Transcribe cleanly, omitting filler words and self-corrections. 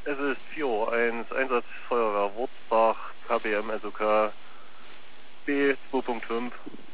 Es ist 4 Uhr 1, Einsatz Feuerwehr Wurzbach, KBM SOK B 2.5.